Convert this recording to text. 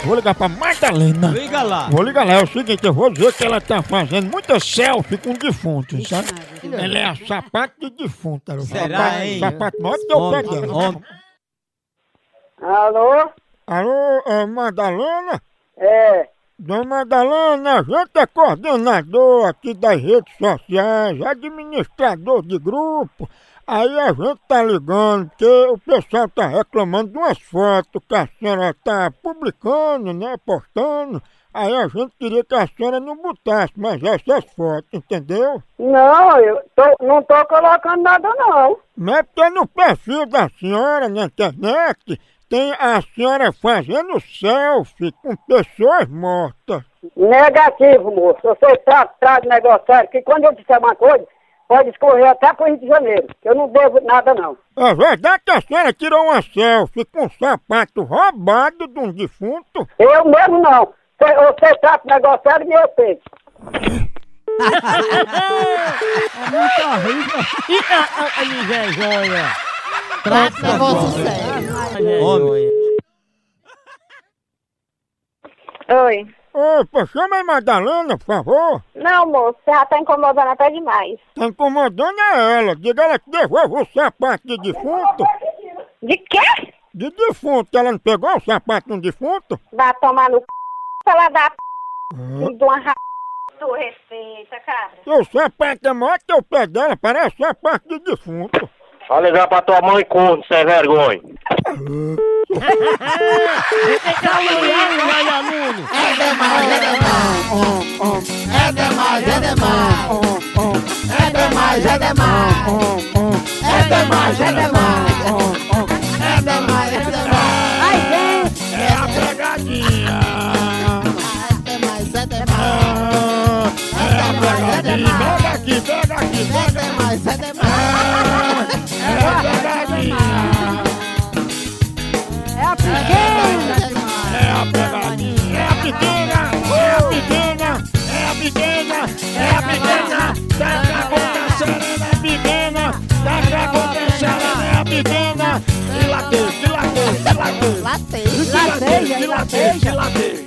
Vou ligar pra Madalena. Liga lá. Vou ligar lá. É o seguinte, eu vou dizer que ela tá fazendo muita selfie com defuntos, sabe? Ela é a sapato de defunto. Será, hein? Sapato maior que o pé dela. Alô? Alô, Madalena? É. Dona Madalena, a gente é coordenador aqui das redes sociais, administrador de grupo. Aí a gente tá ligando porque o pessoal tá reclamando de umas fotos que a senhora tá publicando, né, postando. Aí a gente queria que a senhora não botasse mais essas fotos, entendeu? Não, não tô colocando nada não. Mas é porque no perfil da senhora na internet tem a senhora fazendo selfie com pessoas mortas. Negativo, moço. Você traz negócio sério, que quando eu disser uma coisa, pode escorrer até pro Rio de Janeiro, que eu não devo nada não. É verdade que a senhora tirou uma selfie com um sapato roubado de um defunto? Eu mesmo não. Você trata negócio sério e eu sei. É muito horrível. Invejosa! Trata negócio sério. Homem. Oi. Opa, chama aí Madalena, por favor. Não, moço, você já tá incomodando até demais. Tá incomodando ela. Diga ela que devolva o sapato de defunto. De quê? De defunto. Ela não pegou o sapato de um defunto? Vai tomar no c... ela dá de uma sua receita, cara. O sapato é maior que o pé dela, parece sapato de defunto. Vai ligar pra tua mãe, corno, sem vergonha. É demais, é demais. É demais, é demais. É demais, é demais. É demais, é demais. É demais, é demais. Ai, vem. É a pegadinha. É demais, é demais. É a pegadinha. Pega aqui, pega aqui, É pega. demais, é demais. É a pegadinha. É a pequena. É a pegadinha. É a pequena. É a pequena. É a pequena. É a pequena. Daqui a pouco a serena é pequena. Daqui a pouco a serena é a pequena. Dilateia, dilateia, dilateia. Lateja. Dilateia, dilateia.